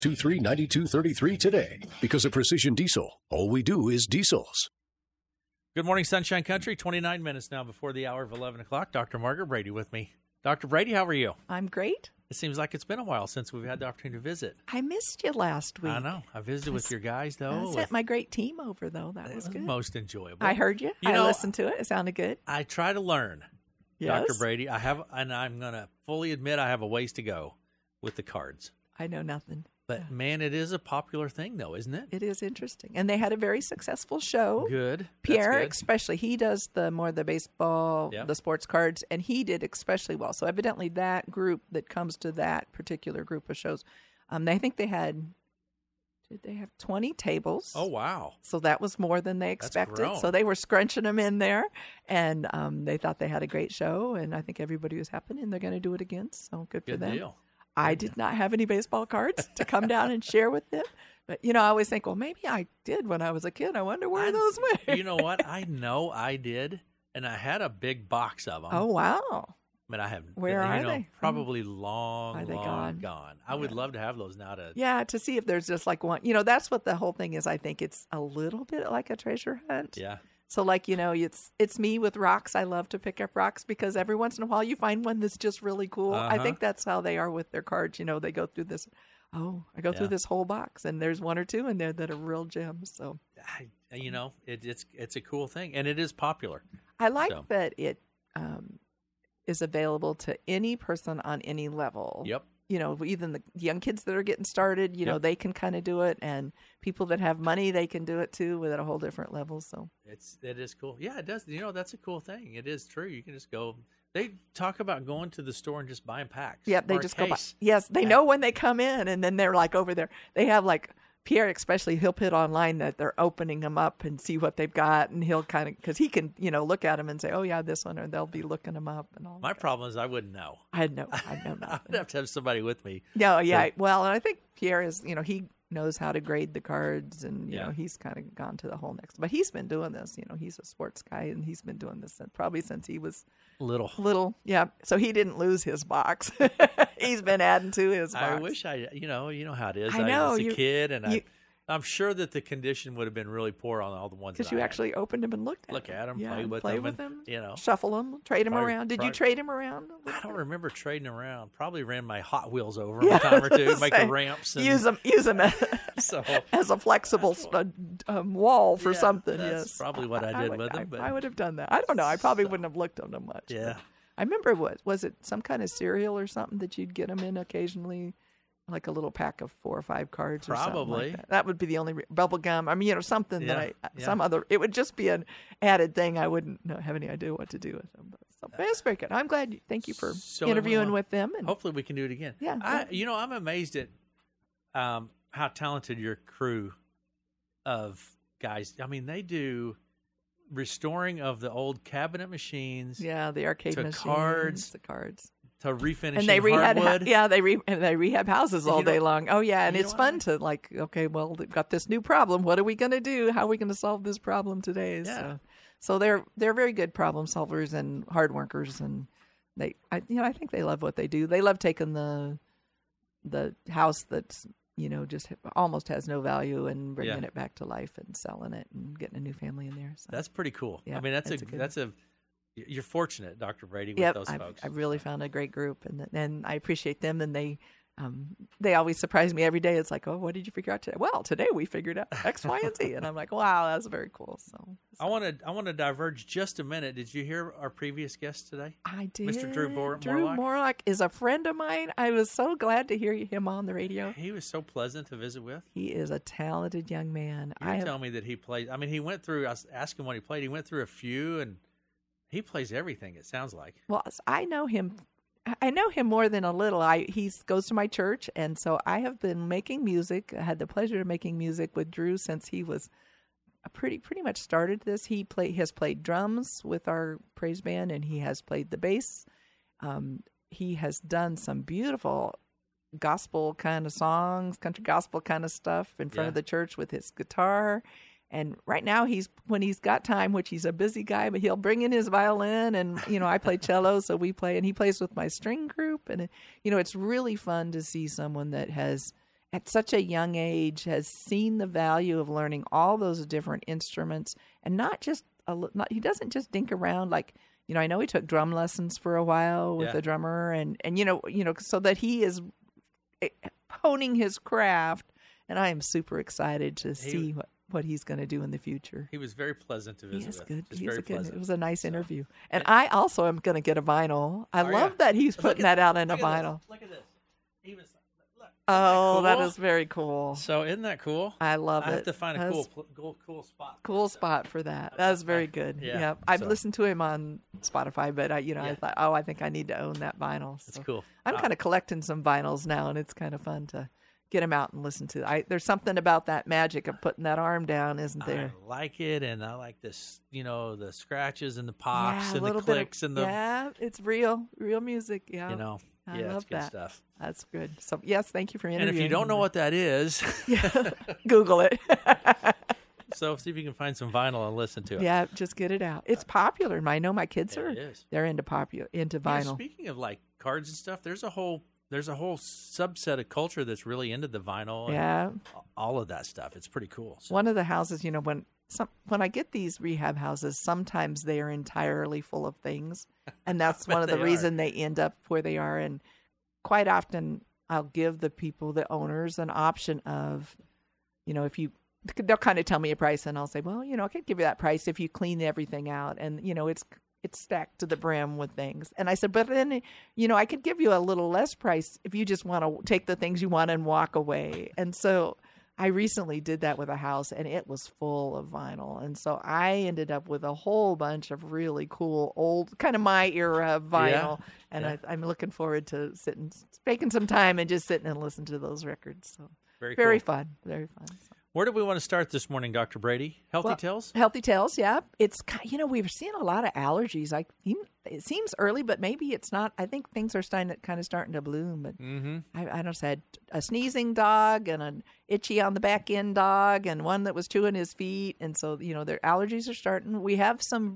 623-9233 today. Because of Precision Diesel, all we do is diesels. Good morning, Sunshine Country. 29 minutes now before the hour of 11 o'clock. Dr. Margaret Brady with me. Dr. Brady, how are you? I'm great. It seems like it's been a while since we've had the opportunity to visit. I missed you last week. I know. I visited with your guys, though. I sent my great team over, though. That was good. Most enjoyable. I heard you. I listened to it. It sounded good. I try to learn, Yes. Dr. Brady. And I'm going to fully admit I have a ways to go with the cards. I know nothing. But, man, it is a popular thing, though, isn't it? It is interesting. And they had a very successful show. Good. Pierre, That's good. especially, he does the baseball, Yeah. the sports cards, and he did especially well. So evidently that group that comes to that particular group of shows, I think they have 20 tables. Oh, wow. So that was more than they expected. grown. So they were scrunching them in there, and they thought they had a great show, and I think everybody was happy, and they're going to do it again. So good for Good them. deal. I did not have any baseball cards to come down and share with them. But, I always think, well, maybe I did when I was a kid. I wonder where those went. You know what? I know I did, and I had a big box of them. Oh, wow. But I have. Where are they? Probably long, Are they long gone? I would love to have those now. To see if there's just like one. That's what the whole thing is. I think it's a little bit like a treasure hunt. Yeah. So it's me with rocks. I love to pick up rocks because every once in a while you find one that's just really cool. I think that's how they are with their cards. They go through this. Oh, I go through this whole box, and there's one or two in there that are real gems. So, it's a cool thing, and it is popular. I like that it is available to any person on any level. Yep. Even the young kids that are getting started, they can kind of do it, and people that have money, they can do it too, at a whole different level. So it is cool. Yeah, it does. That's a cool thing. It is true. You can just go. They talk about going to the store and just buying packs. Yeah, they just go buy. Yes, they know when they come in, and then they're like over there. They have like Pierre, especially, he'll put online that they're opening them up and see what they've got, and he'll kind of, because he can, look at them and say, oh yeah, this one, or they'll be looking them up and all. My problem is I wouldn't know. I know nothing. I'd have to have somebody with me. No, yeah. Well, and I think Pierre is, he knows how to grade the cards, and he's kind of gone to the whole next. But he's been doing this. He's a sports guy, and he's been doing this probably since he was little. Yeah. So he didn't lose his box. He's been adding to his box. I wish you know how it is. I know. I was a kid, and I'm sure that the condition would have been really poor on all the ones. Because you actually opened them and looked at them, yeah, play with them, shuffle them, trade them around. Did you trade them around? I don't remember trading around. Probably ran my Hot Wheels over them a time or two, make the ramps. And, use them as a flexible wall for something. That's probably what I did with them. But I would have done that. I don't know. I probably wouldn't have looked at them much. Yeah. I remember was it some kind of cereal or something that you'd get them in occasionally? Like a little pack of 4 or 5 cards or something like that. That would be the only bubble gum. I mean, something that some other, it would just be an added thing. I wouldn't have any idea what to do with them. So that's very good. I'm glad. Thank you for interviewing with them. And hopefully we can do it again. Yeah. I'm amazed at how talented your crew of guys. I mean, they do restoring of the old cabinet machines. Yeah, the arcade machines. The cards. To refinishing and they hardwood. They rehab houses all day long. Oh yeah, and it's fun to okay, well, we've got this new problem. What are we going to do? How are we going to solve this problem today? Yeah. So they're very good problem solvers and hard workers, and I think they love what they do. They love taking the house that's just almost has no value and bringing it back to life and selling it and getting a new family in there. So that's pretty cool. Yeah, I mean, you're fortunate, Dr. Brady, with those folks. I really found a great group, and I appreciate them. And they always surprise me every day. It's like, oh, what did you figure out today? Well, today we figured out X, Y, and Z, and I'm like, wow, that's very cool. So I want to diverge just a minute. Did you hear our previous guest today? I did. Mr. Drew Morlock. Drew Morlock is a friend of mine. I was so glad to hear him on the radio. He was so pleasant to visit with. He is a talented young man. You tell me that he played. I mean, he went through. I was asking what he played. He went through a few and. He plays everything, it sounds like. Well, I know him. I know him more than a little. He goes to my church, and so I have been making music. I had the pleasure of making music with Drew since he was pretty much started this. He has played drums with our praise band, and he has played the bass. He has done some beautiful gospel kind of songs, country gospel kind of stuff in front of the church with his guitar. And right now, when he's got time, which he's a busy guy, but he'll bring in his violin, and I play cello, so we play, and he plays with my string group, and it's really fun to see someone that has at such a young age has seen the value of learning all those different instruments, and not just he doesn't just dink around like, I know he took drum lessons for a while with a drummer, and so that he is honing his craft, and I am super excited to see what he's going to do in the future. He was very pleasant to visit with. Good. Just very pleasant. It was a nice interview. And I also am going to get a vinyl. I love that he's putting that out in a vinyl. Look at this. He was, look. Oh, cool? that is very cool. So isn't that cool? I love it. I have to find a cool spot. Cool spot for that. That was very good. Yeah. I've listened to him on Spotify, but I thought, I think I need to own that vinyl. So That's cool. I'm kind of collecting some vinyls now, and it's kind of fun to get him out and listen to. There's something about that magic of putting that arm down, isn't there? I like it, and I like this, the scratches and the pops and the little clicks and the. Yeah, it's real music. Yeah, I love it's good that stuff. That's good. So yes, thank you for interviewing. And if you don't know what that is, Google it. So see if you can find some vinyl and listen to it. Yeah, just get it out. It's popular. I know my kids they're into vinyl. Speaking of like cards and stuff, there's a whole subset of culture that's really into the vinyl and all of that stuff. It's pretty cool. So. One of the houses, when I get these rehab houses, sometimes they are entirely full of things, and that's one of the reason they end up where they are. And quite often, I'll give the owners, an option of, they'll kind of tell me a price, and I'll say, well, I could give you that price if you clean everything out, and it's stacked to the brim with things. And I said, but then, I could give you a little less price if you just want to take the things you want and walk away. And so I recently did that with a house, and it was full of vinyl. And so I ended up with a whole bunch of really cool, old, kind of my era vinyl. I'm looking forward to taking some time and just sitting and listening to those records. So very cool. fun, very fun. So. Where do we want to start this morning, Dr. Brady? Healthy Tales? Healthy Tales, yeah. It's, we're seeing a lot of allergies. It seems early, but maybe it's not. I think things are starting to bloom. But I don't know, a sneezing dog and an itchy on the back end dog and one that was chewing his feet. And so, their allergies are starting. We have some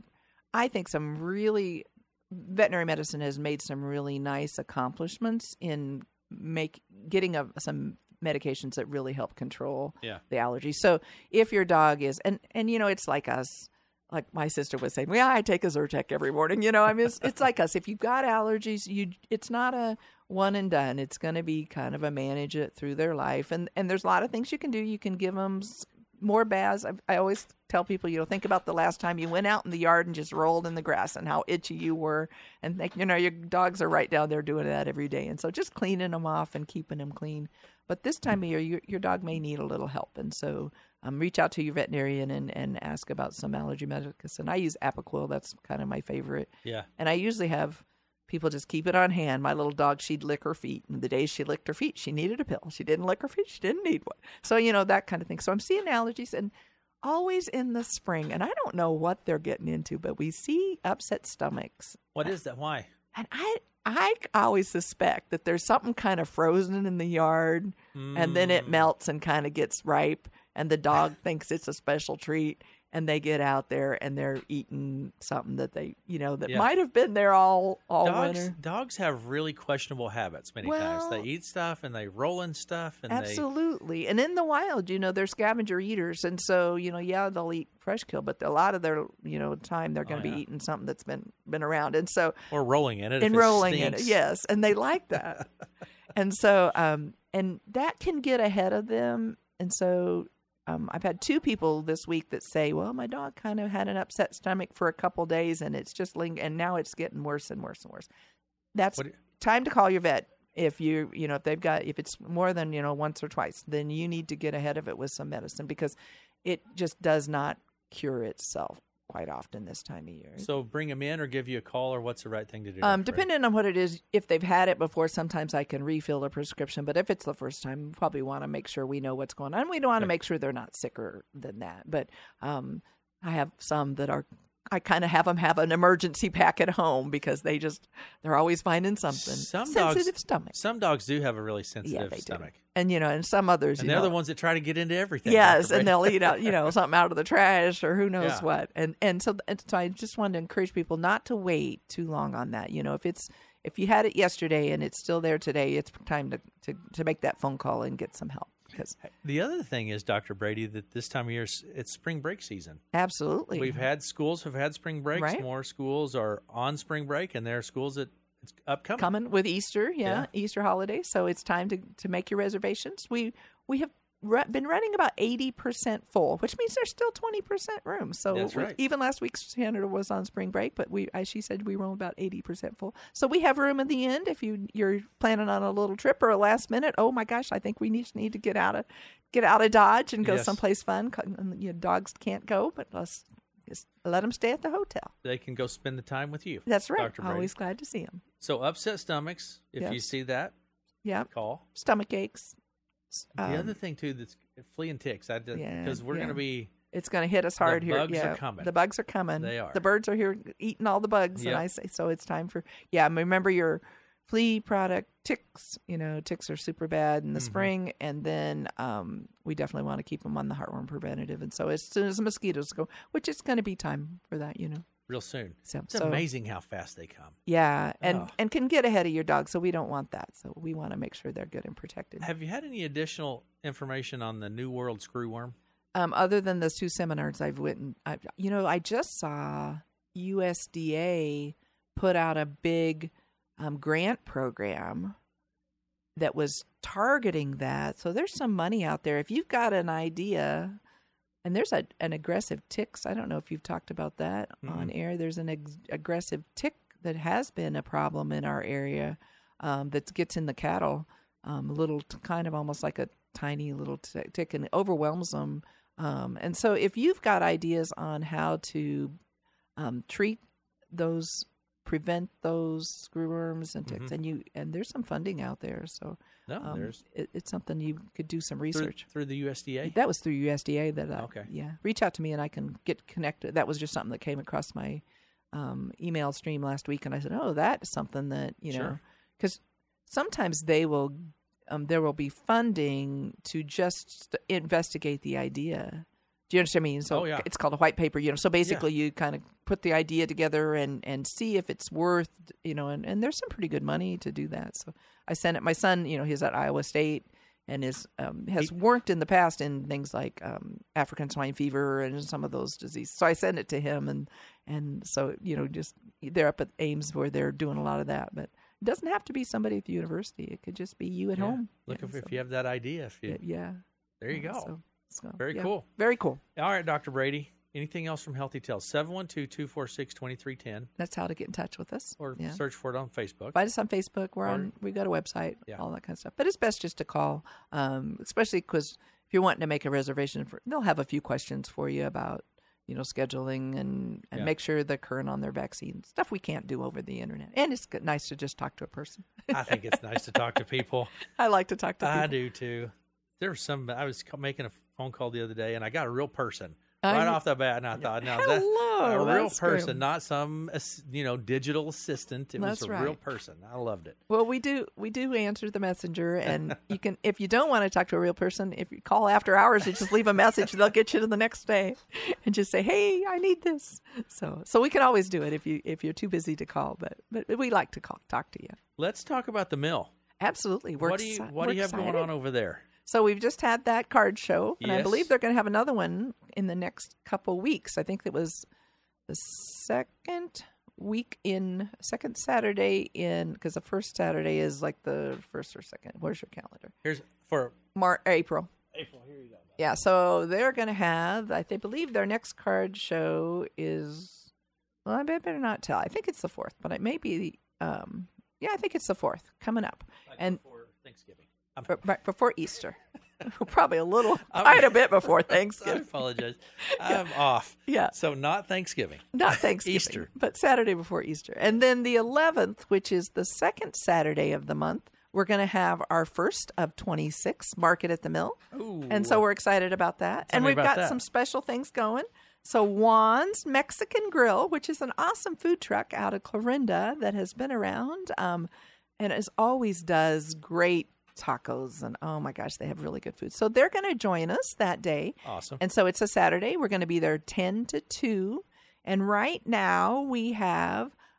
really, veterinary medicine has made some really nice accomplishments in getting some medications that really help control the allergies. So if your dog is, and it's like us, like my sister was saying, I take a Zyrtec every morning. It's like us. If you've got allergies, it's not a one and done. It's going to be kind of a manage it through their life. And there's a lot of things you can do. You can give them more baths. I always tell people, think about the last time you went out in the yard and just rolled in the grass and how itchy you were. And your dogs are right down there doing that every day. And so just cleaning them off and keeping them clean. But this time of year, your dog may need a little help. And so reach out to your veterinarian and ask about some allergy medicine. I use Apoquel. That's kind of my favorite. Yeah. And I usually have people just keep it on hand. My little dog, she'd lick her feet. And the days she licked her feet, she needed a pill. She didn't lick her feet, she didn't need one. So, that kind of thing. So I'm seeing allergies, and always in the spring. And I don't know what they're getting into, but we see upset stomachs. What is that? Why? And I always suspect that there's something kind of frozen in the yard, and then it melts and kind of gets ripe, and the dog thinks it's a special treat, and they get out there and they're eating something that they, might have been there all winter. Dogs have really questionable habits many times. They eat stuff and they roll in stuff. And absolutely. And in the wild, they're scavenger eaters. And so, they'll eat fresh kill, but a lot of their, time they're going to be eating something that's been around. And so. Or rolling in it. And rolling in it, yes. And they like that. And so, and that can get ahead of them. And so, I've had 2 people this week that say, well, my dog kind of had an upset stomach for a couple days, and it's just and now it's getting worse and worse and worse. That's time to call your vet. If if it's more than, once or twice, then you need to get ahead of it with some medicine, because it just does not cure itself quite often this time of year. So bring them in or give you a call, or what's the right thing to do? Depending on what it is, if they've had it before, sometimes I can refill a prescription. But if it's the first time, we probably want to make sure we know what's going on. We don't want to make sure they're not sicker than that. But I have some that I kind of have them have an emergency pack at home, because they're always finding something. Sensitive stomach. Some dogs do have a really sensitive stomach. Do. And, and some others, and they're the ones that try to get into everything. Yes, and they'll eat out, something out of the trash or who knows what. And so I just wanted to encourage people not to wait too long on that. if you had it yesterday and it's still there today, it's time to make that phone call and get some help. Because the other thing is, Dr. Brady, that this time of year, it's spring break season. absolutely. We've had schools have had spring breaks. Right. More schools are on spring break, and there are schools that it's upcoming. Coming with Easter, Yeah. Easter holiday. So it's time to make your reservations. We have been running about 80% full, which means there's still 20% room. So That's right. even last week, Sandra was on spring break, but as she said, we were about 80% full. So we have room at the end if you're planning on a little trip or a last minute. Oh my gosh, I think we need to get out of Dodge and go Yes. someplace fun. Dogs can't go, but let's just let them stay at the hotel. They can go spend the time with you. That's right. Dr. Brady. Always glad to see them. So upset stomachs, if you Yes. see that, Yeah, call. stomach aches. The other thing too, that's flea and ticks. Because we're going to be. It's going to hit us hard here. bugs Yeah, are coming. The bugs are coming. They are. The birds are here eating all the bugs, Yep. and I say so. It's time for remember your flea product ticks. Ticks are super bad in the spring, and then we definitely want to keep them on the heartworm preventative. And so as soon as the mosquitoes go, which it's going to be time for that, Real soon. So, It's amazing how fast they come. Yeah, Oh. and can get ahead of your dog, so we don't want that. So we want to make sure they're good and protected. Have you had any additional information on the New World screwworm? Other than those 2 seminars I've written, I just saw USDA put out a big grant program that was targeting that. So there's some money out there. If you've got an idea, and there's an aggressive ticks. I don't know if you've talked about that on air. There's an aggressive tick that has been a problem in our area that gets in the cattle, kind of almost like a tiny little tick, and it overwhelms them. And so if you've got ideas on how to treat those, prevent those screwworms and ticks, and there's some funding out there. So it's something you could do some research. Through the USDA? That was through USDA. Okay. Yeah. Reach out to me and I can get connected. That was just something that came across my email stream last week, and I said, "Oh, that's something that Sure. because sometimes they will." There will be funding to just investigate the idea. Do you understand what I mean? So it's called a white paper, So basically you kind of put the idea together and see if it's worth, and there's some pretty good money to do that. So I sent it. My son, he's at Iowa State and has worked in the past in things like African swine fever and some of those diseases. So I sent it to him, and so, just they're up at Ames where they're doing a lot of that, but it doesn't have to be somebody at the university. It could just be you at home. Look if you have that idea. There you go. So, Very cool. Very cool. All right, Dr. Brady. Anything else from Healthy Tales? 712-246-2310. That's how to get in touch with us. Or search for it on Facebook. Find us on Facebook. We've got a website, all that kind of stuff. But it's best just to call, especially because if you're wanting to make a reservation, they'll have a few questions for you about, scheduling and make sure they're current on their vaccine. Stuff we can't do over the internet. And it's nice to just talk to a person. I think it's nice to talk to people. I like to talk to people. I do too. I was making a phone call the other day, and I got a real person right off the bat, and I thought, no, that's a real person, not some digital assistant. It was a real person. I loved it. Well, we do answer the messenger, and you can, if you don't want to talk to a real person, if you call after hours, you just leave a message. They'll get you to the next day, and just say, "Hey, I need this." So we can always do it if you're too busy to call, but we like to talk to you. Let's talk about the mill. Absolutely. What do you have going on over there? So we've just had that card show, and Yes. I believe they're going to have another one in the next couple weeks. I think it was the second Saturday because the first Saturday is like the first or second. Where's your calendar? Here's for April. April. Here you go. Yeah, so they're going to have, I believe their next card show is, well, I better not tell. I think it's the 4th, but it may be, I think it's the 4th coming up. And before Thanksgiving. Right before Easter. Probably quite a bit before I Thanksgiving. apologize. I'm off. Yeah. So not Thanksgiving. Not Thanksgiving. Easter. But Saturday before Easter. And then the 11th, which is the second Saturday of the month, we're going to have our first of 26 Market at the Mill. Ooh. And so we're excited about that. Tell And me we've about got that. some special things going. So Juan's Mexican Grill, which is an awesome food truck out of Clarinda that has been around and as always does great tacos, and oh my gosh, they have really good food. So they're going to join us that day. Awesome. And so it's a Saturday. We're going to be there 10 to 2. And right now we have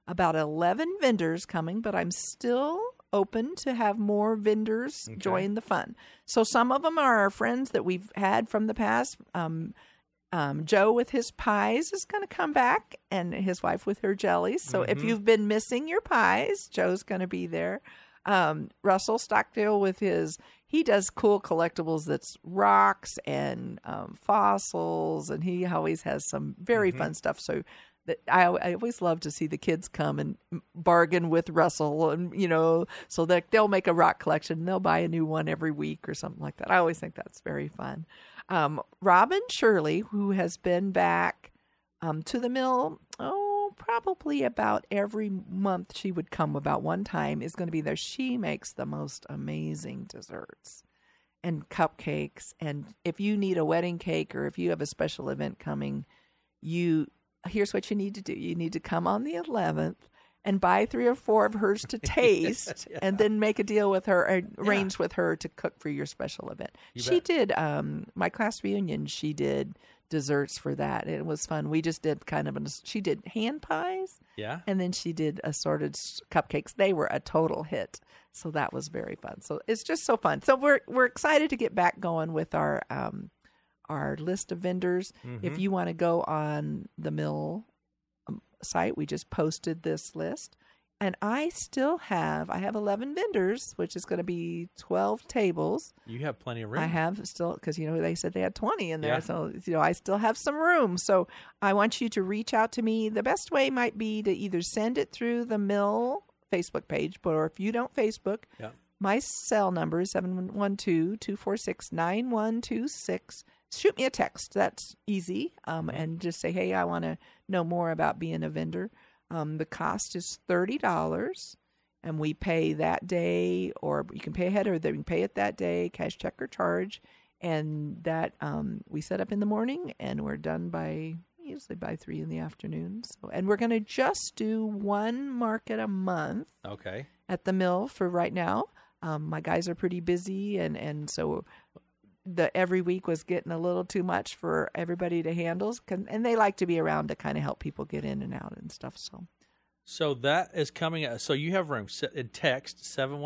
about 11 vendors coming, but I'm still open to have more vendors join the fun. So some of them are our friends that we've had from the past. Joe with his pies is going to come back, and his wife with her jellies. So if you've been missing your pies, Joe's going to be there. Russell Stockdale with he does cool collectibles that's rocks and fossils, and he always has some very fun stuff. So I always love to see the kids come and bargain with Russell, and so that they'll make a rock collection and they'll buy a new one every week or something like that. I always think that's very fun. Robin Shirley, who has been back to the mill, probably about every month she would come about one time, is going to be there. She makes the most amazing desserts and cupcakes. And if you need a wedding cake or if you have a special event coming, here's what you need to do. You need to come on the 11th and buy 3 or 4 of hers to taste, and then make a deal with her, arrange with her to cook for your special event. She did, my class reunion, she did desserts for that. And it was fun. We just did she did hand pies. Yeah. And then she did assorted cupcakes. They were a total hit. So that was very fun. So it's just so fun. So we're excited to get back going with our list of vendors. If you want to go on the mill site, we just posted this list, and I have 11 vendors, which is going to be 12 tables. You have plenty of room. I have still, because they said they had 20 in there, so I still have some room. So I want you to reach out to me. The best way might be to either send it through the mill Facebook page, or if you don't Facebook, my cell number is 712-246-9126. Shoot me a text. That's easy. And just say, hey, I want to know more about being a vendor. The cost is $30, and we pay that day, or you can pay ahead, or you can pay it that day, cash, check, or charge. And that we set up in the morning, and we're done usually by 3 in the afternoon. So, and we're going to just do one market a month. Okay. At the mill for right now. My guys are pretty busy, and so every week was getting a little too much for everybody to handle, and they like to be around to kind of help people get in and out and stuff. So that is coming. So you have room. Text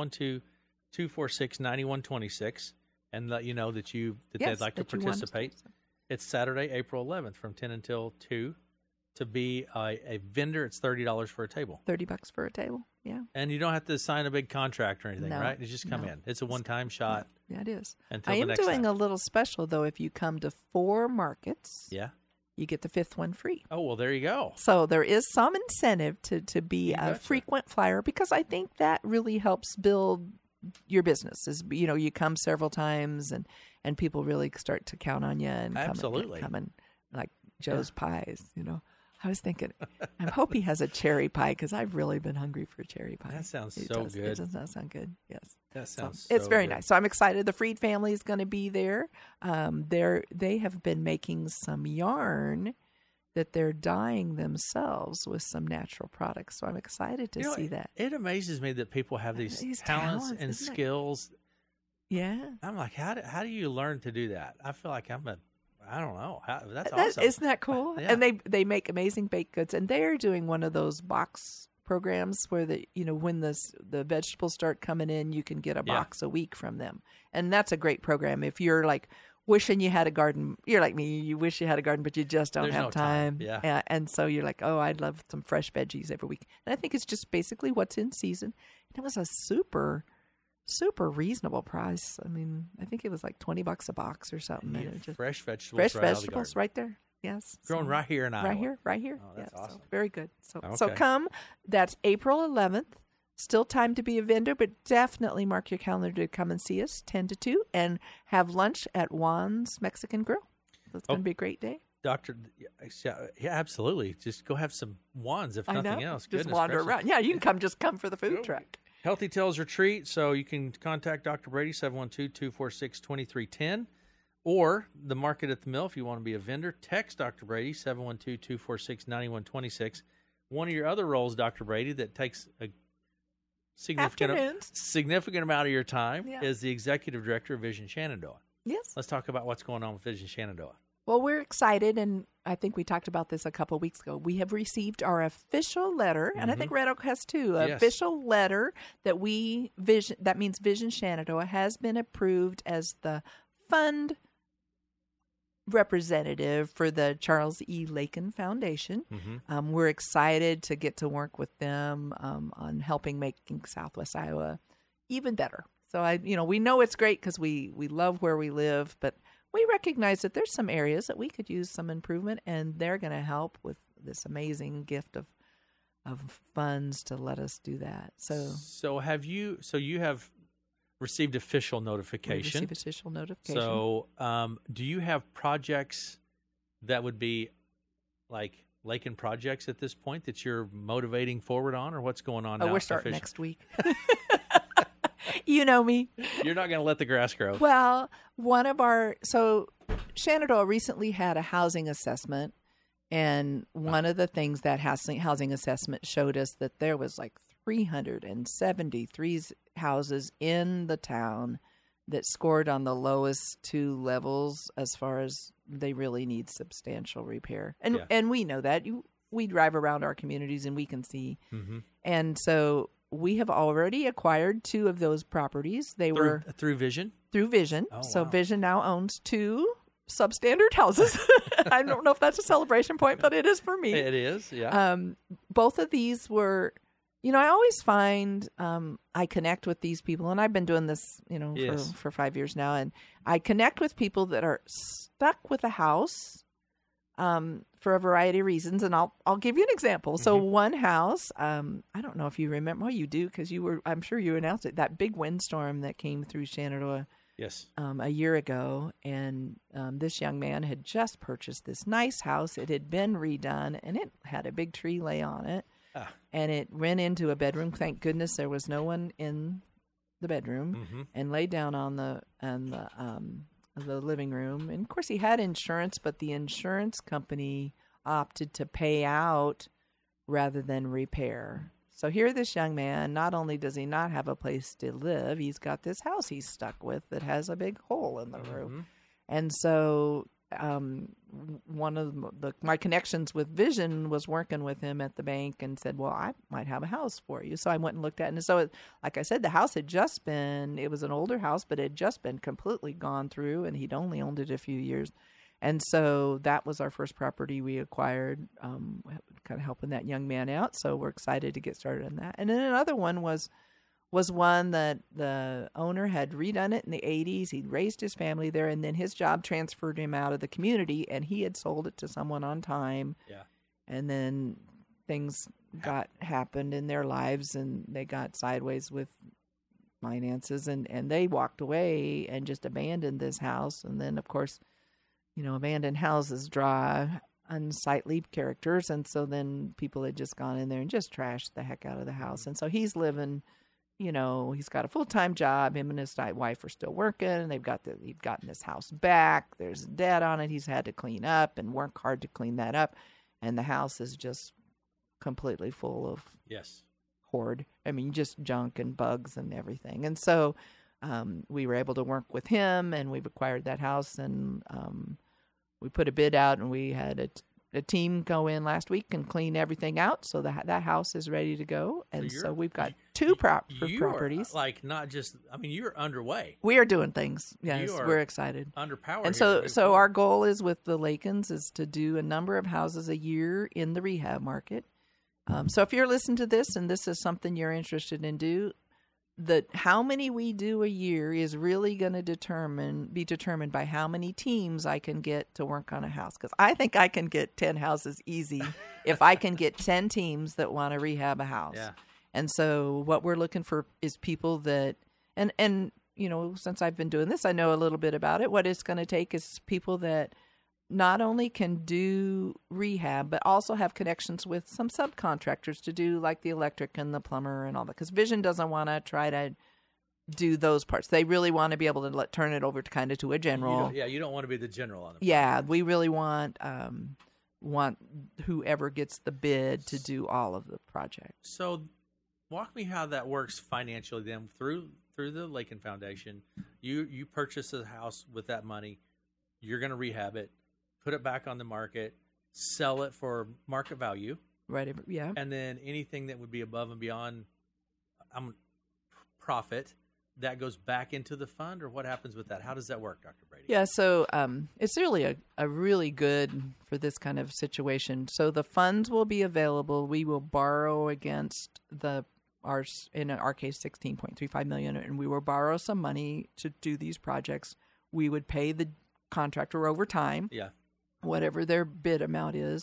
712-246-9126 and let you know that they'd like to participate. It's Saturday, April 11th from 10 until 2. To be a vendor, it's $30 for a table. $30 for a table, yeah. And you don't have to sign a big contract or anything, right? You just come in. It's a one-time shot. Yeah, it is. I am doing a little special, though. If you come to 4 markets, you get the 5th one free. Oh, well, there you go. So there is some incentive to be a frequent flyer, because I think that really helps build your business. You come several times, and people really start to count on you and come and like Joe's pies, I was thinking, I hope he has a cherry pie, because I've really been hungry for a cherry pie. That sounds good. It does not sound good. Yes. That sounds so it's very nice. So I'm excited. The Freed family is going to be there. They have been making some yarn that they're dyeing themselves with some natural products. So I'm excited to see that. It amazes me that people have these talents and skills. Yeah. I'm like, how do you learn to do that? I feel like I don't know. That's awesome. Isn't that cool? Yeah. And they make amazing baked goods, and they're doing one of those box programs where when the vegetables start coming in, you can get a box a week from them. And that's a great program. If you're like wishing you had a garden, you're like me, you wish you had a garden, but you just don't have time. Yeah. And so you're like, oh, I'd love some fresh veggies every week. And I think it's just basically what's in season. And it was a super reasonable price. I mean, I think it was like $20 a box or something. And just fresh vegetables right there. Yes. Grown right here in Iowa. Right here. Oh, that's awesome. So very good. So come. That's April 11th. Still time to be a vendor, but definitely mark your calendar to come and see us 10 to 2 and have lunch at Juan's Mexican Grill. It's going to be a great day. Doctor, yeah, absolutely. Just go have some Juan's, if nothing else. Just wander around. Yeah, you can come for the food truck. Healthy Tales Retreat, so you can contact Dr. Brady, 712-246-2310, or the Market at the Mill if you want to be a vendor. Text Dr. Brady, 712-246-9126. One of your other roles, Dr. Brady, that takes a significant amount of your time is the Executive Director of Vision Shenandoah. Yes. Let's talk about what's going on with Vision Shenandoah. Well, we're excited, and I think we talked about this a couple of weeks ago. We have received our official letter, and I think Red Oak has too, official letter that that means Vision Shenandoah has been approved as the fund representative for the Charles E. Lakin Foundation. We're excited to get to work with them on helping making Southwest Iowa even better. So we know it's great because we love where we live, but we recognize that there's some areas that we could use some improvement, and they're going to help with this amazing gift of funds to let us do that. So you have received official notification. Received official notification. So do you have projects that would be like Lakin projects at this point that you're motivating forward on, or what's going on now? We're starting next week. You know me. You're not going to let the grass grow. Well, Shenandoah recently had a housing assessment, and one of the things that housing assessment showed us that there was like 373 houses in the town that scored on the lowest two levels as far as they really need substantial repair. And we know that. We drive around our communities and we can see. And so we have already acquired 2 of those properties. They were through Vision? Through Vision. Oh, so wow. Vision now owns 2 substandard houses. I don't know if that's a celebration point, but it is for me. It is, yeah. Both of these were, I always find I connect with these people, and I've been doing this, for 5 years now, and I connect with people that are stuck with a house for a variety of reasons, and I'll give you an example. So one house, I don't know if you remember. Well, you do, because I'm sure you announced it. That big windstorm that came through Shenandoah, yes, a year ago, and this young man had just purchased this nice house. It had been redone, and it had a big tree lay on it, and it ran into a bedroom. Thank goodness there was no one in the bedroom, and laid down on the living room. And of course he had insurance, but the insurance company opted to pay out rather than repair. So here this young man, not only does he not have a place to live, he's got this house he's stuck with that has a big hole in the roof. And so one of my connections with Vision was working with him at the bank and said, well, I might have a house for you. So I went and looked at it. And so, like I said, the house had just been, it was an older house, but it had just been completely gone through, and he'd only owned it a few years. And so that was our first property we acquired, kind of helping that young man out. So we're excited to get started on that. And then another one was one that the owner had redone it in the 80s. He'd raised his family there, and then his job transferred him out of the community, and he had sold it to someone on time. Yeah. And then things happened in their lives, and they got sideways with finances, and they walked away and just abandoned this house. And then, of course, abandoned houses draw unsightly characters, and so then people had just gone in there and just trashed the heck out of the house. And so he's living, he's got a full-time job. Him and his wife are still working, and he'd gotten this house back. There's debt on it. He's had to clean up and work hard to clean that up, and the house is just completely full of hoard. I mean, just junk and bugs and everything. And so we were able to work with him, and we've acquired that house, and we put a bid out, and we had a team go in last week and clean everything out, so that house is ready to go. And so we've got 2 properties. Like, not just, you're underway. We are doing things. Yes, we're excited. Underpowered. And so our goal is with the Lakins is to do a number of houses a year in the rehab market. So if you're listening to this and this is something you're interested in, how many we do a year is really going to be determined by how many teams I can get to work on a house. Because I think I can get 10 houses easy if I can get 10 teams that want to rehab a house. Yeah. And so what we're looking for is people that, and since I've been doing this, I know a little bit about it. What it's going to take is people that not only can do rehab, but also have connections with some subcontractors to do like the electric and the plumber and all that. Because Vision doesn't want to try to do those parts. They really want to be able to turn it over to a general. You don't want to be the general on it. Yeah, we really want whoever gets the bid to do all of the projects. So walk me how that works financially then through the Lakin Foundation. You purchase a house with that money. You're going to rehab it. put it back on the market, sell it for market value. Right. Yeah. And then anything that would be above and beyond profit, that goes back into the fund, or what happens with that? How does that work, Dr. Brady? Yeah, so it's really a really good for this kind of situation. So the funds will be available. We will borrow against in our case, $16.35 million, and we will borrow some money to do these projects. We would pay the contractor over time, whatever their bid amount is.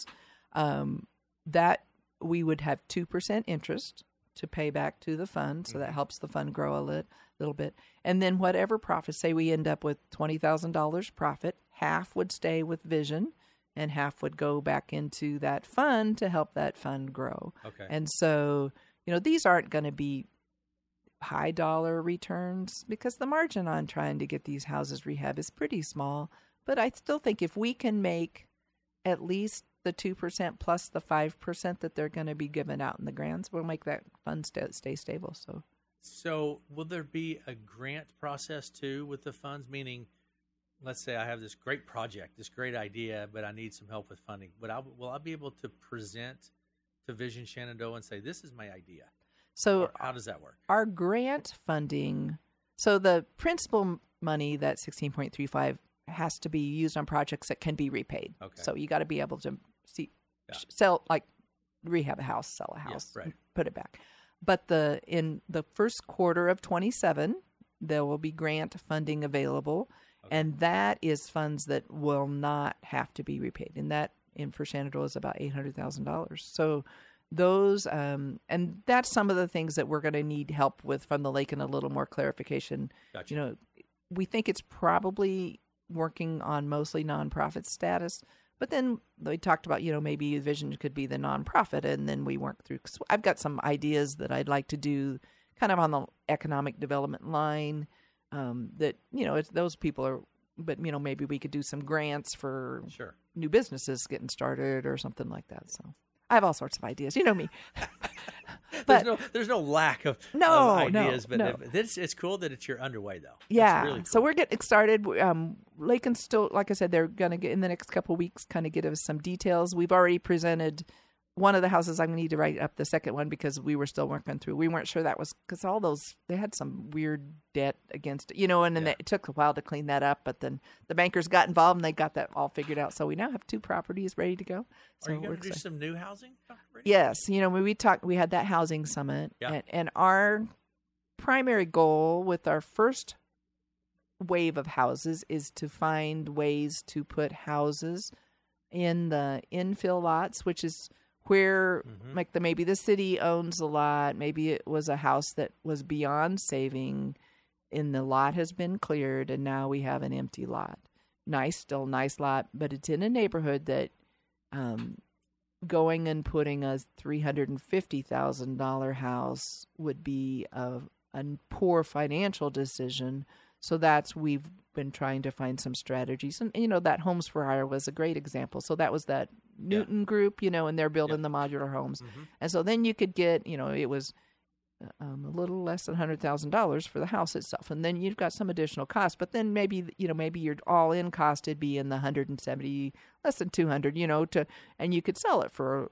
That we would have 2% interest to pay back to the fund, so that helps the fund grow a little bit. And then whatever profit, say we end up with $20,000 profit, half would stay with Vision and half would go back into that fund to help that fund grow. Okay. And so, these aren't going to be high dollar returns because the margin on trying to get these houses rehab is pretty small. But I still think if we can make at least the 2% plus the 5% that they're going to be given out in the grants, we'll make that fund stay stable. So will there be a grant process too with the funds? Meaning, let's say I have this great project, this great idea, but I need some help with funding. Will I be able to present to Vision Shenandoah and say, this is my idea? So or how does that work? Our grant funding, so the principal money, that 16.35, has to be used on projects that can be repaid. Okay. So you got to be able to sell, like rehab a house, sell a house, right. Put it back. But in the first quarter of 27, there will be grant funding available, and that is funds that will not have to be repaid. And that for Shenandoah is about $800,000. So those, and that's some of the things that we're going to need help with from the lake and a little more clarification. Gotcha. We think it's probably working on mostly nonprofit status. But then we talked about, maybe Vision could be the nonprofit, and then we worked through. Cause I've got some ideas that I'd like to do kind of on the economic development line that, it's those people are, but, maybe we could do some grants for new businesses getting started or something like that. So I have all sorts of ideas. You know me. But there's no lack of ideas, but it's cool that you're underway, though. Yeah, really cool. So we're getting started. Lakeland's still, like I said, they're going to get in the next couple of weeks, kind of give us some details. We've already presented one of the houses. I'm going to need to write up the second one because we were still working through. We weren't sure that was because all those, they had some weird debt against it, and then it took a while to clean that up. But then the bankers got involved and they got that all figured out. So we now have 2 properties ready to go. So are you going to do some new housing? Yes. When we had that housing summit, and our primary goal with our first wave of houses is to find ways to put houses in the infill lots, which is where maybe the city owns a lot. Maybe it was a house that was beyond saving and the lot has been cleared and now we have an empty lot. Still nice lot, but it's in a neighborhood that going and putting a $350,000 house would be a poor financial decision. So we've been trying to find some strategies. And, that Homes for Hire was a great example. So that was that Newton group, and they're building the modular homes. And so then you could get, it was a little less than $100,000 for the house itself. And then you've got some additional costs. But then maybe your all-in cost would be in the 170, less than 200, and you could sell it for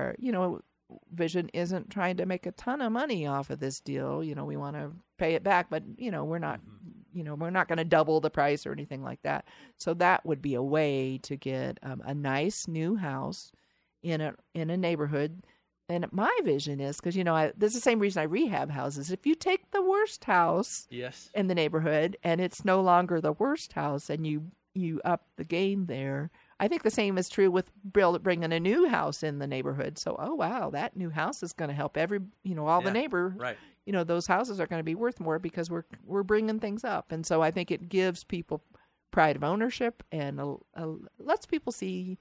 Vision isn't trying to make a ton of money off of this deal. We want to pay it back, but, we're not, we're not going to double the price or anything like that. So that would be a way to get a nice new house in a neighborhood. And my vision is, because, this is the same reason I rehab houses. If you take the worst house in the neighborhood and it's no longer the worst house and you up the game there, I think the same is true with bringing a new house in the neighborhood. So, that new house is going to help the neighbor. Right. Those houses are going to be worth more because we're bringing things up. And so I think it gives people pride of ownership and lets people see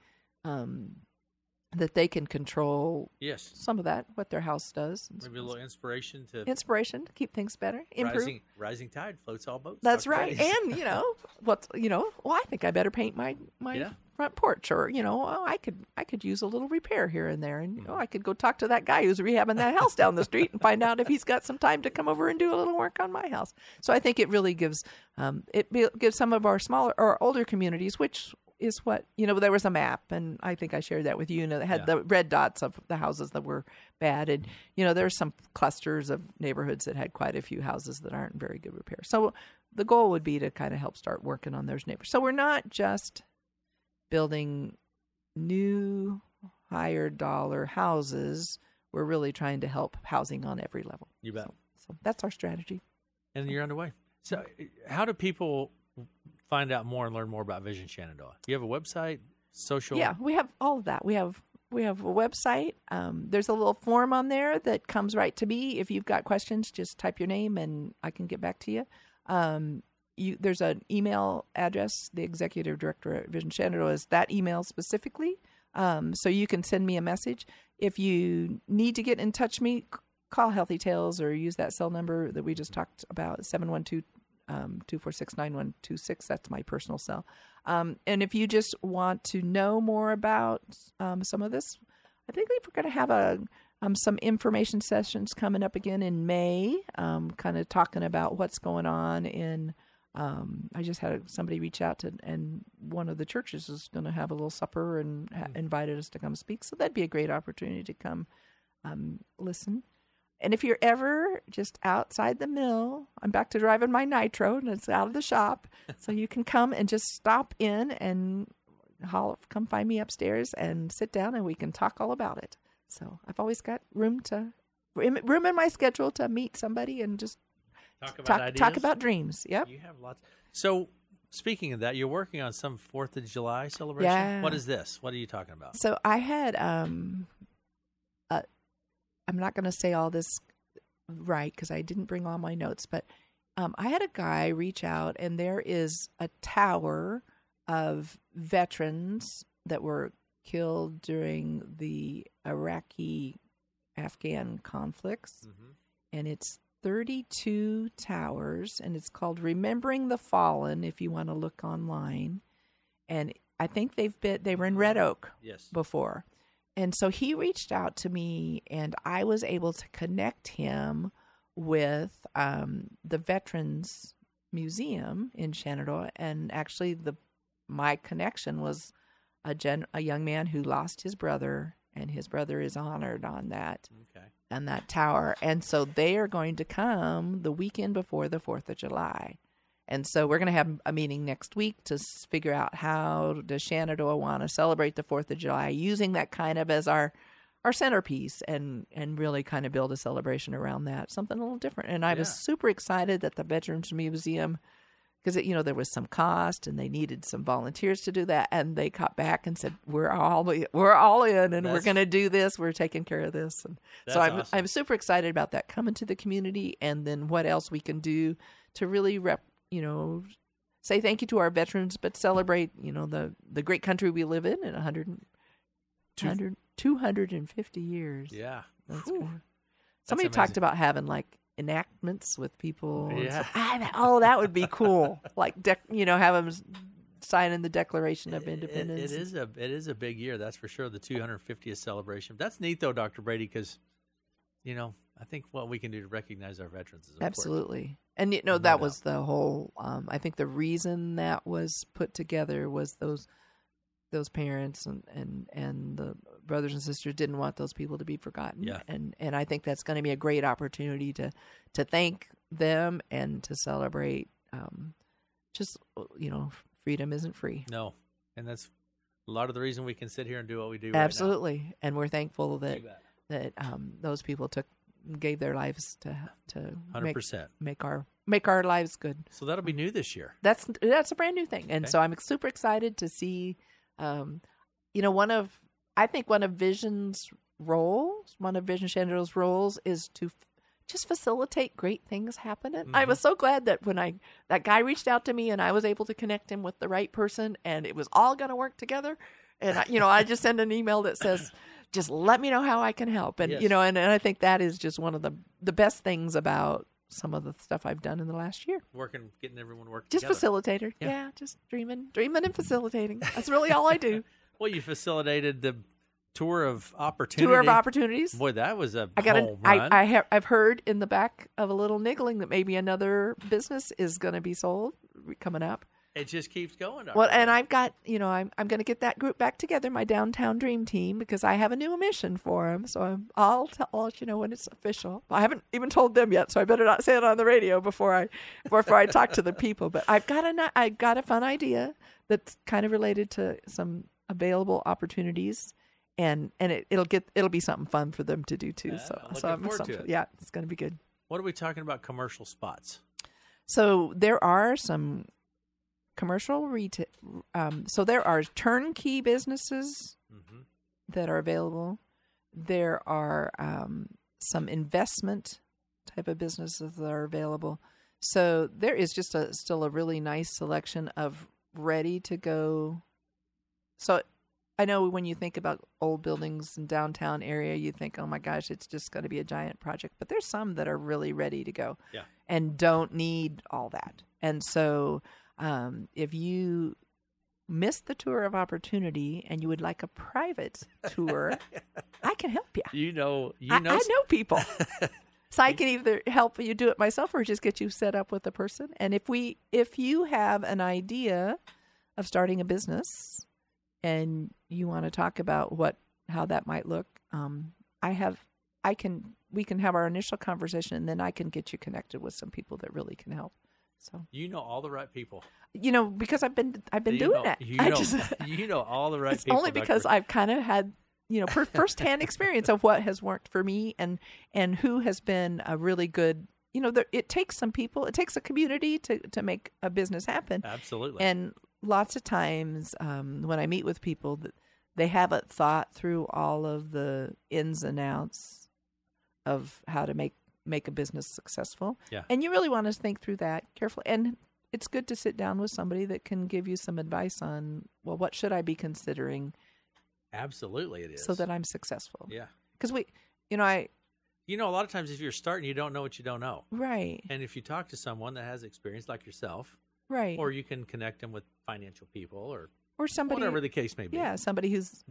that they can control some of that, what their house does. Maybe a little inspiration to keep things better, improve. Rising tide floats all boats. That's right. And, I think I better paint my front porch, or, I could use a little repair here and there. And, I could go talk to that guy who's rehabbing that house down the street and find out if he's got some time to come over and do a little work on my house. So I think it really gives some of our smaller or older communities, which is what, there was a map, and I think I shared that with you, that had the red dots of the houses that were bad. And, there's some clusters of neighborhoods that had quite a few houses that aren't in very good repair. So the goal would be to kind of help start working on those neighbors. So we're not just building new higher dollar houses. We're really trying to help housing on every level. You bet. So that's our strategy. And you're underway. So how do people find out more and learn more about Vision Shenandoah? Do you have a website, social? Yeah, we have all of that. We have a website. There's a little form on there that comes right to me. If you've got questions, just type your name and I can get back to you. There's an email address. The executive director at Vision Shenandoah is that email specifically. So you can send me a message. If you need to get in touch with me, call Healthy Tales or use that cell number that we just talked about, 712-246-9126. That's my personal cell. And if you just want to know more about some of this, I think we're going to have some information sessions coming up again in May, kind of talking about what's going on in I just had somebody reach out and one of the churches is going to have a little supper and invited us to come speak. So that'd be a great opportunity to come listen. And if you're ever just outside the mill, I'm back to driving my Nitro and it's out of the shop. So you can come and just stop in and come find me upstairs and sit down and we can talk all about it. So I've always got room in my schedule to meet somebody and just talk about dreams. Yep. You have lots. So speaking of that, you're working on some 4th of July celebration. Yeah. What is this? What are you talking about? So I had, I'm not going to say all this right because I didn't bring all my notes, but I had a guy reach out and there is a tower of veterans that were killed during the Iraqi-Afghan conflicts. Mm-hmm. And it's 32 towers, and it's called Remembering the Fallen, if you want to look online. And I think they were in Red Oak before. And so he reached out to me, and I was able to connect him with the Veterans Museum in Shenandoah. And actually, my connection was a young man who lost his brother, and his brother is honored on that. Okay. And that tower. And so they are going to come the weekend before the 4th of July. And so we're going to have a meeting next week to figure out how does Shenandoah want to celebrate the 4th of July, using that kind of as our centerpiece and really kind of build a celebration around that, something a little different. And I was super excited that the Veterans Museum, because there was some cost and they needed some volunteers to do that, and they got back and said we're all in and we're going to do this. We're taking care of this, and so I'm super excited about that coming to the community, and then what else we can do to really say thank you to our veterans, but celebrate the great country we live in 250 years. Yeah, that's good. Somebody talked about having enactments with people. Yeah. So, that would be cool. Have them sign in the Declaration of Independence. It is a big year, that's for sure. The 250th celebration. That's neat, though, Dr. Brady, because I think what we can do to recognize our veterans is important. Absolutely. And that was the whole. I think the reason that was put together was those parents and the brothers and sisters didn't want those people to be forgotten. Yeah. And I think that's going to be a great opportunity to thank them and to celebrate freedom isn't free. No. And that's a lot of the reason we can sit here and do what we do Absolutely. Right now. And we're thankful that those people gave their lives to 100% make our lives good. So that'll be new this year. That's a brand new thing. And so I'm super excited to see one of Vision Shenandoah's roles is to just facilitate great things happening. Mm-hmm. I was so glad that when that guy reached out to me and I was able to connect him with the right person and it was all going to work together. And I just send an email that says, just let me know how I can help. And, and I think that is just one of the best things about some of the stuff I've done in the last year. Getting everyone working just together. Facilitator. Yeah, just dreaming and facilitating. That's really all I do. Well, you facilitated the Tour of Opportunities. Boy, that was a home run. I've heard in the back of a little niggling that maybe another business is going to be sold coming up. It just keeps going. Well, and I've got, I'm going to get that group back together, my Downtown Dream Team, because I have a new mission for them. So I'll let you know when it's official. I haven't even told them yet, so I better not say it on the radio before I talk to the people. But I've got a fun idea that's kind of related to some available opportunities, and it'll be something fun for them to do too. So I'm forward to it. Yeah, it's going to be good. What are we talking about? Commercial spots. So there are some commercial retail. So there are turnkey businesses that are available. There are some investment type of businesses that are available. So there is just still a really nice selection of ready to go. So I know when you think about old buildings in downtown area, you think, oh my gosh, it's just going to be a giant project. But there's some that are really ready to go and don't need all that. And so if you missed the tour of opportunity and you would like a private tour, I can help you. I know people. So I can either help you do it myself or just get you set up with a person. And if you have an idea of starting a business and you want to talk about how that might look, we can have our initial conversation, and then I can get you connected with some people that really can help. So all the right people. Because I've been doing that. All the right it's people. It's only because I've kind of had firsthand experience of what has worked for me and who has been a really good. It takes some people. It takes a community to make a business happen. Absolutely. And lots of times when I meet with people, they haven't thought through all of the ins and outs of how to make a business successful. Yeah. And you really want to think through that carefully. And it's good to sit down with somebody that can give you some advice on, well, what should I be considering? Absolutely it is. So that I'm successful. Yeah. Because a lot of times if you're starting, you don't know what you don't know. Right. And if you talk to someone that has experience like yourself, right, or you can connect them with financial people or somebody, whatever the case may be. Yeah, somebody who's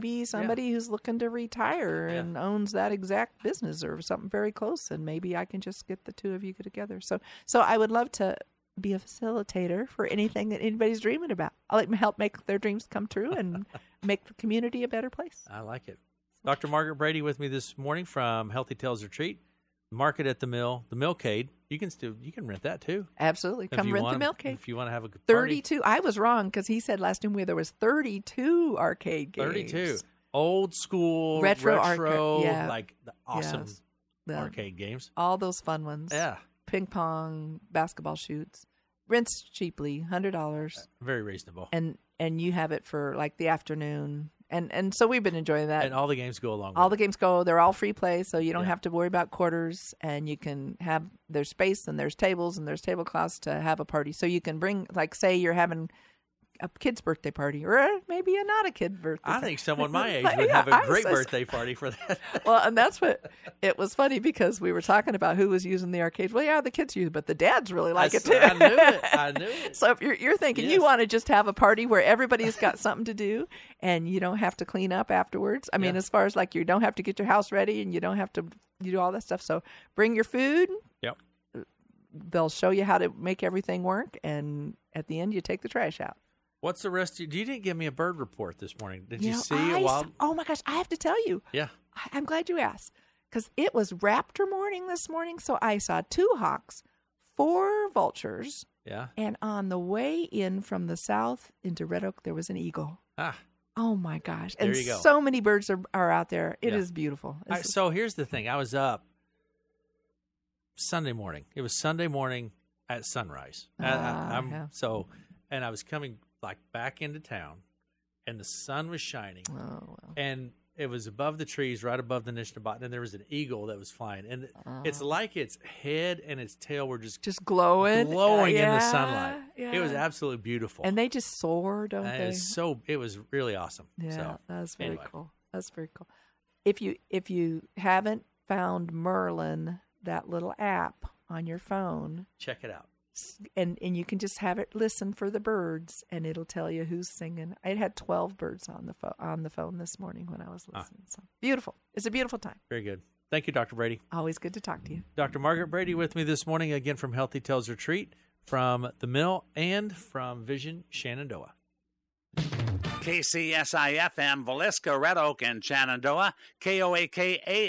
who's looking to retire and owns that exact business or something very close, and maybe I can just get the two of you together. So I would love to be a facilitator for anything that anybody's dreaming about. I'll let them help make their dreams come true and make the community a better place. I like it. Dr. Margaret Brady with me this morning from Healthy Tales Retreat. Market at the Mill, the Millcade. You can rent that too. Absolutely. Come rent the Millcade. If you want to have a good 32. I was wrong because he said last time there was 32 arcade games. 32. Old school, retro like the awesome arcade games. All those fun ones. Yeah. Ping pong, basketball shoots. Rents cheaply, $100. Very reasonable. And you have it for like the afternoon. And so we've been enjoying that. And all the games go along with all the games go. They're all free play, so you don't have to worry about quarters. And you can have, there's space and there's tables and there's tablecloths to have a party. So you can bring, like, say you're having a kid's birthday party or maybe not a kid birthday party. I think someone my age would have a great birthday party for that. Well, and that's what, it was funny because we were talking about who was using the arcades. Well, yeah, the kids use it, but the dads really like it too. I knew it. So if you're thinking you want to just have a party where everybody's got something to do and you don't have to clean up afterwards. I mean, as far as like you don't have to get your house ready and you don't have to do all that stuff. So bring your food. Yep. They'll show you how to make everything work. And at the end, you take the trash out. What's the rest? You didn't give me a bird report this morning. Did you see a wild? Oh my gosh! I have to tell you. Yeah. I'm glad you asked because it was raptor morning this morning. So I saw 2 hawks, 4 vultures. Yeah. And on the way in from the south into Red Oak, there was an eagle. Ah. Oh my gosh! There and you go. So many birds are out there. It is beautiful. So here's the thing. I was up Sunday morning. It was Sunday morning at sunrise. And I was coming like back into town, and the sun was shining, and it was above the trees, right above the Nishnabot, and there was an eagle that was flying, and it's like its head and its tail were just glowing in the sunlight. Yeah. It was absolutely beautiful, and they just soar, don't they? It was really awesome. Yeah, so, that's very cool. That's very cool. If you haven't found Merlin, that little app on your phone, check it out. And you can just have it listen for the birds, and it'll tell you who's singing. I had 12 birds on the phone this morning when I was listening. So beautiful. It's a beautiful time. Very good. Thank you, Dr. Brady. Always good to talk to you. Dr. Margaret Brady with me this morning again from Healthy Tales Retreat from the Mill and from Vision Shenandoah. KCSI-FM, Villisca, Red Oak, and Shenandoah, KOAK